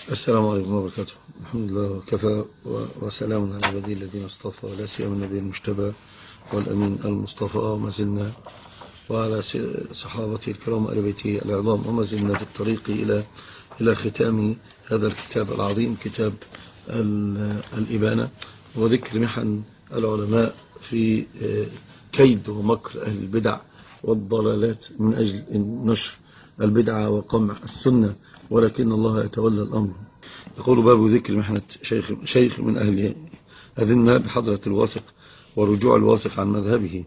السلام عليكم ورحمة الله وبركاته. الحمد لله وكفى وسلام على عباده الذين اصطفى، ولا سيما النبي المجتبى والأمين المصطفى، وما زلنا وعلى صحابته الكرام وآل بيته العظام، وما زلنا في الطريق إلى ختام هذا الكتاب العظيم، كتاب الإبانة، وذكر محن العلماء في كيد ومكر أهل البدع والضلالات من أجل نشر البدعة وقمع السنة، ولكن الله يتولى الأمر. يقول باب ذكر محنة شيخ من أهل أذنة بحضرة الواثق ورجوع الواثق عن مذهبه.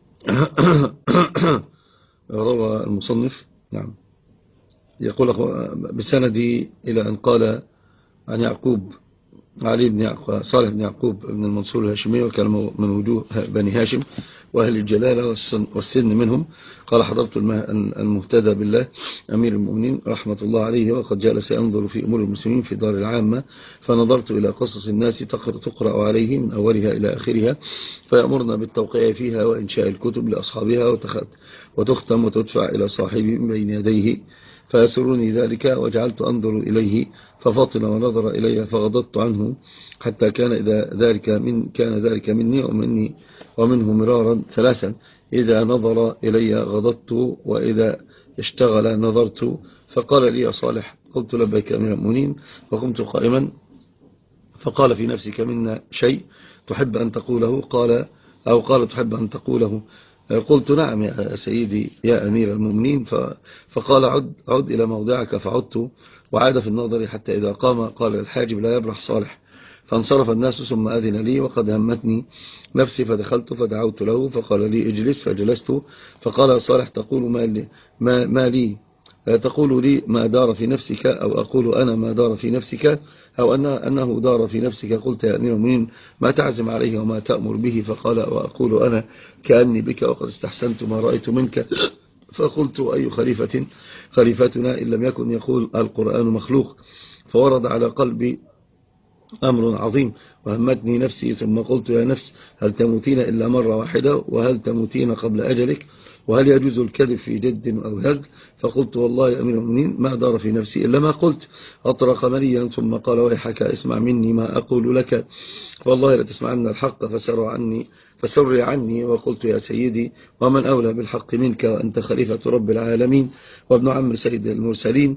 روى المصنف نعم يقول بسندي إلى أن قال عن يعقوب علي بن يعقوب صالح بن يعقوب بن المنصور الهاشمي، وكان من وجوه بني هاشم وأهل الجلالة والسن منهم. قال حضرت المهتدى بالله أمير المؤمنين رحمة الله عليه، وقد جلس ينظر في أمور المسلمين في دار العامة، فنظرت إلى قصص الناس تقرأ عليه من أولها إلى آخرها، فيأمرنا بالتوقيع فيها وإنشاء الكتب لأصحابها وتختم وتدفع إلى صاحبه من بين يديه، فيسرني ذلك، وجعلت أنظر إليه ففطن ونظر إلي فغضضت عنه، حتى كان ذلك مني ومنه مرارا ثلاثا: إذا نظر إلي غضضت، وإذا اشتغل نظرت. فقال لي: يا صالح. قلت: لبيك أمير المؤمنين. وقمت قائما، فقال: في نفسك منا شيء تحب أن تقوله؟ قال: تحب أن تقوله؟ قلت: نعم يا سيدي يا أمير المؤمنين. فقال: عد إلى موضعك. فعدت وعاد في النظر، حتى إذا قام قال الحاجب: لا يبرح صالح. فانصرف الناس، ثم أذن لي، وقد همتني نفسي، فدخلت فدعوت له، فقال لي: اجلس. فجلست. فقال: يا صالح، تقول ما لي؟ تقول لي ما دار في نفسك، أو أقول أنا ما دار في نفسك، أو أنه دار في نفسك؟ قلت: يا أمير المؤمنين، ما تعزم عليه وما تأمر به؟ فقال: وأقول أنا كأني بك، وقد استحسنت ما رأيت منك. فقلت: أي خليفتنا إن لم يكن يقول القرآن مخلوق؟ فورد على قلبي أمر عظيم، وهمتني نفسي، ثم قلت: يا نفس، هل تموتين إلا مرة واحدة؟ وهل تموتين قبل أجلك؟ وهل يجوز الكذب في جد أو هزل؟ فقلت: والله يا أمير المؤمنين ما دار في نفسي إلا ما قلت. أطرق مليا، ثم قال: ويحك، اسمع مني ما أقول لك، والله لتسمعن الحق. فسر عني. وقلت: يا سيدي، ومن أولى بالحق منك، وأنت خليفة رب العالمين وابن عم سيد المرسلين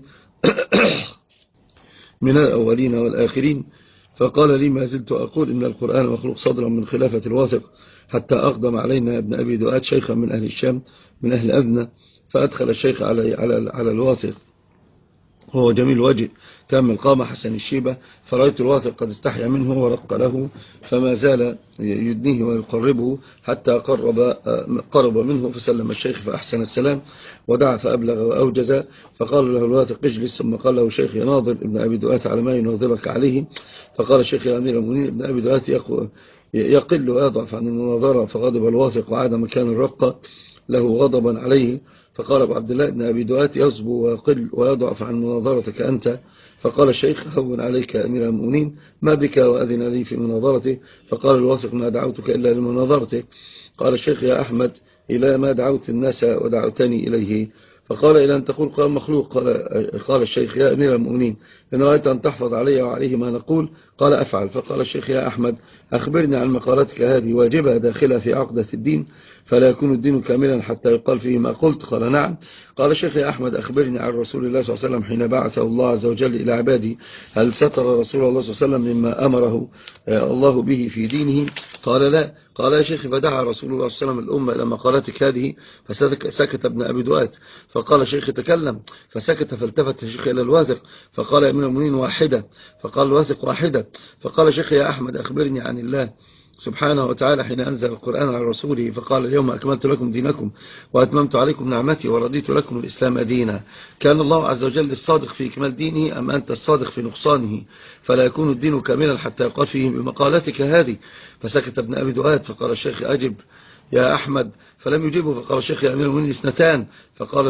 من الأولين والآخرين. فقال لي: ما زلت أقول إن القرآن مخلوق صدرا من خلافة الواثق، حتى أقدم علينا ابن أبي دؤاد شيخا من أهل الشام من أهل أذنة، فأدخل الشيخ على الواثق، وهو جميل الوجه تام القامة حسن الشيبة، فرأيت الواثق قد استحيا منه ورق له، فما زال يدنيه ويقربه حتى قرب منه، فسلم الشيخ فأحسن السلام، ودعا فأبلغ وأوجز. فقال له الواثق: اجلس. ثم قال له: شيخ، يناظر ابن أبي دؤات على ما يناظرك عليه. فقال الشيخ: يا أمير المؤمنين، ابن أبي دؤات يقل ويضعف عن المناظرة. فغضب الواثق وعاد مكان الرقة له غضبا عليه. فقال أبو عبد الله: ابن أبي دؤات يصبو ويقل ويضعف عن مناظرتك أنت. فقال الشيخ: هون عليك يا أمير المؤمنين، ما بك وأذن لي في مناظرته؟ فقال الواثق: ما دعوتك إلا لمناظرته. قال الشيخ: يا أحمد، إلى ما دعوت الناس ودعوتني إليه؟ فقال: إلى أن تقول قال مخلوق. قال الشيخ: يا أمير المؤمنين، إن رأيت أن تحفظ علي وعليه ما نقول. قال: أفعل. فقال الشيخ: يا أحمد، أخبرني عن مقالتك هذه، واجبة داخلة في عقدة الدين، فلا يكون الدين كاملا حتى يقال فيه ما قلت. قال: نعم. قال الشيخ: يا أحمد، أخبرني عن رسول الله صلى الله عليه وسلم حين بعثه الله عز وجل إلى عباده، هل ستر رسول الله صلى الله عليه وسلم مما أمره الله به في دينه؟ قال: لا. قال: يا شيخ، فدعا رسول الله صلى الله عليه وسلم الأمة إلى مقالتك هذه، فسكت ابن أبي دؤات. فقال الشيخ: تكلم. فسكت. فالتفت الشيخ إلى الواثق فقال: يا أمير المؤمنين، واحدة. فقال الواثق: واحدة. فقال الشيخ: يا أحمد، أخبرني عن الله سبحانه وتعالى حين أنزل القرآن على رسوله فقال: اليوم أكملت لكم دينكم وأتممت عليكم نعمتي ورضيت لكم الإسلام دينا. كان الله عز وجل الصادق في إكمال دينه، أم أنت الصادق في نقصانه؟ فلا يكون الدين كاملا حتى يقال فيه بمقالتك هذه. فسكت ابن أبي دؤاد. فقال الشيخ: أجب يا أحمد. فلم يجيبه. فقال الشيخ: يا أمير المؤمنين، اثنتان. فقال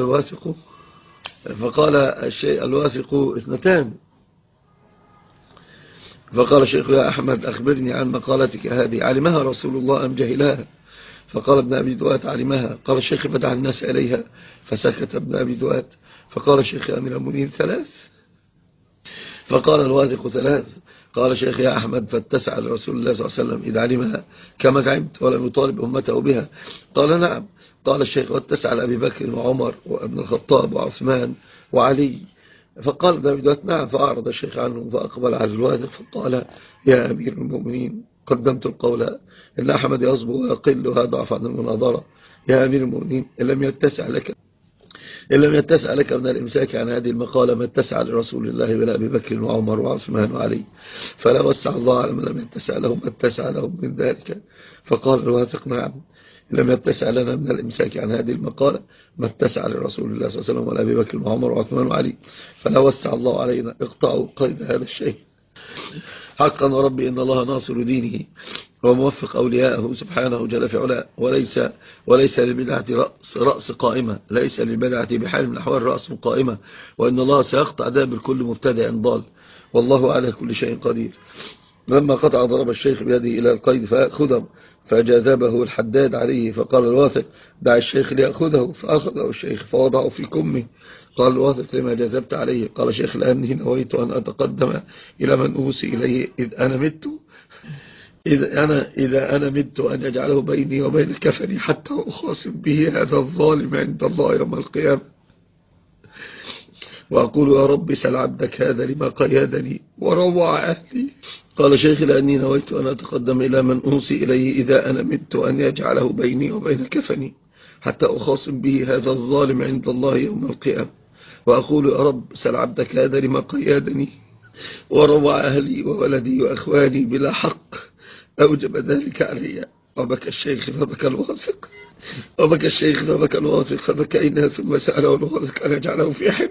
الواثق: اثنتان. فقال الشيخ: يا أحمد، أخبرني عن مقالتك هذه، علمها رسول الله أم جهلها؟ فقال ابن أبي دؤات: علمها. قال الشيخ: فدع الناس إليها. فسكت ابن أبي دؤات. فقال الشيخ: يا أمير المؤمنين، ثلاث. فقال الواثق 3. قال شيخ يا أحمد فاتسع لرسول الله صلى الله عليه وسلم إذا علمها كما زعمت ولم يطالب أمته بها؟ قال نعم. قال الشيخ واتسع لأبي بكر وعمر وابن الخطاب وعثمان وعلي. فقال داود نعم. فأعرض الشيخ عنه فأقبل على الواثق فقال يا أمير المؤمنين قدمت القول إن أحمد يصبو ويقل ويضعف عن المناظرة. يا أمير المؤمنين إن لم يتسع لك من الإمساك عن هذه المقالة ما اتسع لرسول الله ولا أبي بكر وعمر وعثمان وعلي، فلا وسع الله على من لم يتسع لهم اتسع لهم من ذلك. فقال الواثق نعم. إن لم يتسع لنا من الإمساك عن هذه المقالة ما اتسع لرسول الله صلى الله عليه وسلم ولا أبي بكر وعمر وعثمان وعلي، فلا وسع الله علينا. اقطعوا قيد هذا الشيء. حقا وربي إن الله ناصر دينه وموفق أولياءه سبحانه جل في علاه، وليس للبدعة رأس قائمة، ليس للبدعة بحال من الأحوال رأس قائمة، وإن الله سيقطع دابر كل مبتدع ضال، والله على كل شيء قدير. لما قطع ضرب الشيخ بيده إلى القيد فأخذه فجاذبه الحداد عليه، فقال الواثق دع الشيخ ليأخذه، فأخذه الشيخ فوضعه في كمه. قال الواثق لما جاذبت عليه؟ قال شيخ الأمني نويت أن أتقدم إلى من أوصي إليه إذا أنا مت أن يجعله بيني وبين الكفن حتى أخاصم به هذا الظالم عند الله يوم القيامة، وأقول يا رب سل عبدك هذا لما قيادني وروع أهلي. قال شيخ لأني نويت أن أتقدم إلى من أوصي إليه إذا أنا مت أن يجعله بيني وبين كفني حتى أخاصم به هذا الظالم عند الله يوم القيامة، وأقول يا رب سل عبدك هذا لما قيادني وروع أهلي وولدي وأخواني بلا حق أوجب ذلك علي. وبكى الشيخ فبكى الواثق فبكينا، ثم سأله الواثق أن يجعله في حل.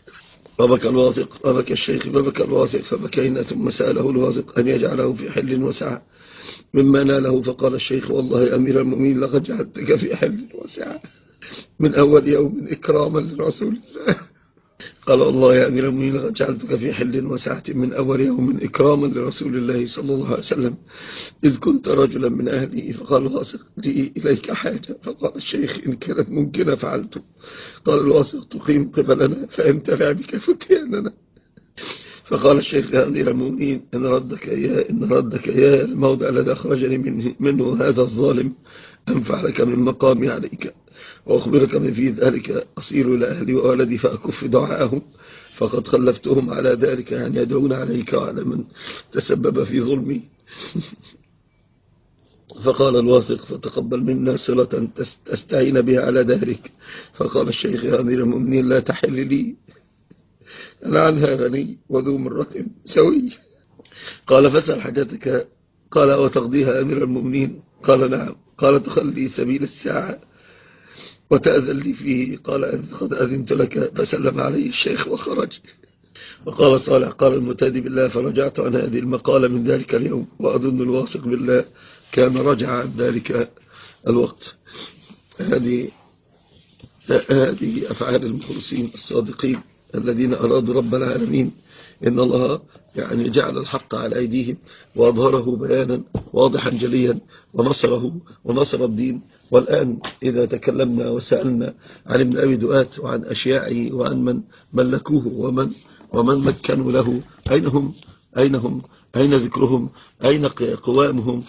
وبكى الشيخ فبكى الواثق فبكينا، ثم سأله الواثق أن يجعله في حل وسعة مما ناله. فقال الشيخ والله يا أمير المؤمنين لقد جعلتك في حل وسعة من أول يوم إكراما لرسول الله. قال الله يا أمير المؤمنين لقد جعلتك في حل وسعة من أول يوم إكراما لرسول الله صلى الله عليه وسلم إذ كنت رجلا من أهله. فقال الواثق لي إليك حاجة. فقال الشيخ إن كانت ممكنة فعلت. قال الواثق تقيم قبلنا فإن تفع بك فتياننا. فقال الشيخ يا أمير المؤمنين إن ردك إياه الموضع الذي أخرجني منه هذا الظالم أنفع لك من مقامي عليك، وأخبرك من في ذلك أصير إلى أهلي وولدي فأكف دعاءهم، فقد خلفتهم على ذلك أن يدعون عليك وعلى من تسبب في ظلمي. فقال الواثق فتقبل منا صلة تستعين بها على ذلك. فقال الشيخ يا أمير المؤمنين لا تحل لي، أنا عنها غني وذو مرة سوي. قال فاسأل حاجتك. قال وتقضيها أمير المؤمنين؟ قال نعم. قال تخلي سبيل الساعة وتأذن لي فيه. قال قد أذنت لك. فسلم عليه الشيخ وخرج. وقال صالح قال المتادي بالله فرجعت عن هذه المقالة من ذلك اليوم، وأظن الواثق بالله كان رجع عن ذلك الوقت. هذه أفعال المخلصين الصادقين الذين أرادوا رب العالمين. إن الله يعني جعل الحق على أيديهم وأظهره بيانا واضحا جليا ونصر الدين. والآن إذا تكلمنا وسألنا عن ابن أبي دؤات وعن أشياعه وعن من ملكوه ومن مكنوا له، أين ذكرهم؟ أين قوامهم؟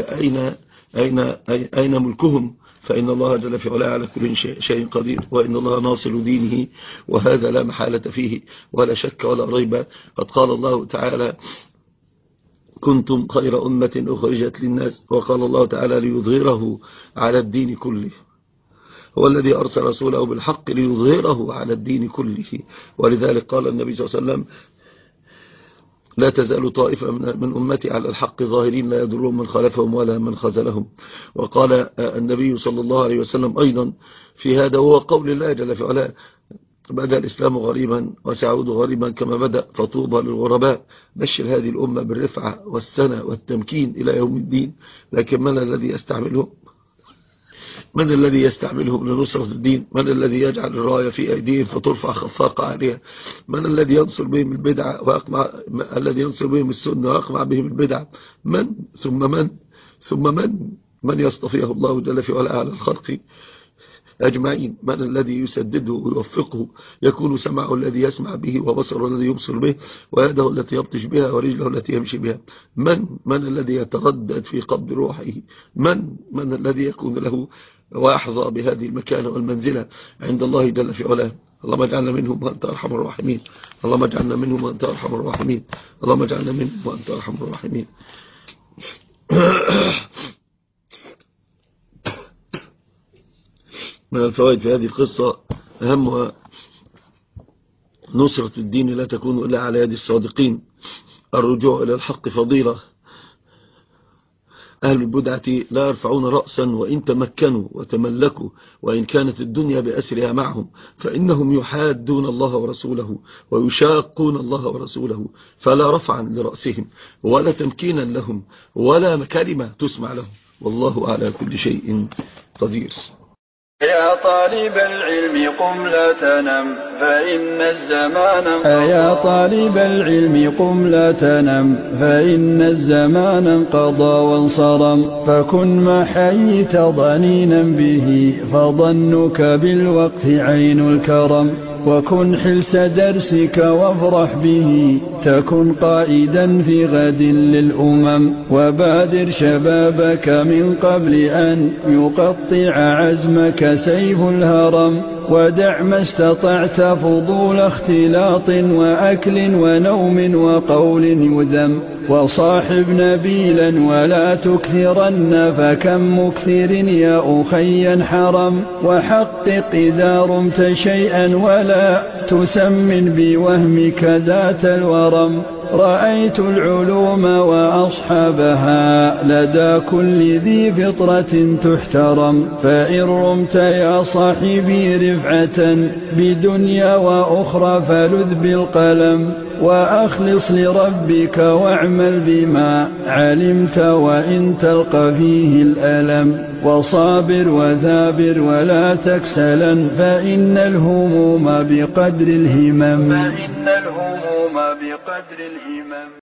أين ملكهم؟ فإن الله جل في علاه على كل شيء قدير، وإن الله ناصر دينه، وهذا لا محالة فيه ولا شك ولا ريب. قد قال الله تعالى كنتم خير أمة أخرجت للناس، وقال الله تعالى ليظهره على الدين كله. هو الذي أرسل رسوله بالحق ليظهره على الدين كله. ولذلك قال النبي صلى الله عليه وسلم لا تزال طائفة من أمتي على الحق ظاهرين لا يضرهم من خالفهم ولا من خذلهم. وقال النبي صلى الله عليه وسلم أيضا في هذا هو قول الله جل في علاه بدأ الإسلام غريبا وسيعود غريبا كما بدأ، فطوبى للغرباء. بشر هذه الأمة بالرفعة والسنة والتمكين إلى يوم الدين. لكن من الذي يستعملهم؟ من الذي يستعملهم لنصرة الدين؟ من الذي يجعل الراية في أيديهم فترفع خفاقة عليها؟ من الذي ينصر بهم البدعة ويقمع الذي ينصر بهم السنة ويقمع بهم البدعة؟ من يصطفيه الله جل في علاه على الخلق أجمعين. من الذي يسدده ويوفقه يكون سمعه الذي يسمع به، وبصره الذي يبصر به، ويده التي يبطش بها، ورجله التي يمشي بها. من الذي يتردد في قبض روحه؟ من الذي يكون له ويحظى بهذه المكانة والمنزلة عند الله جل في علاه؟ اللهم اجعلنا منهم وأنت أرحم الراحمين. اللهم اجعلنا منهم وأنت أرحم الراحمين. اللهم اجعلنا منهم وأنت أرحم الراحمين. من الفوائد في هذه القصة أهمها نصرة الدين لا تكون إلا على يد الصادقين. الرجوع إلى الحق فضيلة. أهل البدعة لا يرفعون رأسا وإن تمكنوا وتملكوا، وإن كانت الدنيا بأسرها معهم، فإنهم يحادون الله ورسوله ويشاقون الله ورسوله، فلا رفعا لرأسهم ولا تمكينا لهم ولا كلمة تسمع لهم، والله على كل شيء قدير. يا طالب العلم قم لا تنم فإن الزمان يا طالب العلم قم لا تنم فإن الزمان انقضى وانصرم، فكن ما حييت ضنينا به فظنك بالوقت عين الكرم، وكن حلس درسك وافرح به تكن قائدا في غد للأمم، وبادر شبابك من قبل أن يقطع عزمك سيف الهرم، ودع ما استطعت فضول اختلاط وأكل ونوم وقول يذم، وصاحب نبيلا ولا تكثرن فكم مكثر يا أخي حرم، وحقق إذا رمت شيئا ولا تسمن بوهمك ذات الورم، رأيت العلوم وأصحابها لدى كل ذي فطرة تحترم، فإن رمت يا صاحبي رفعة بدنيا وأخرى فلذ بالقلم، وأخلص لربك واعمل بما علمت وإن تلقى فيه الألم، وصابر وثابر ولا تكسلا فإن الهموم بقدر الهمم.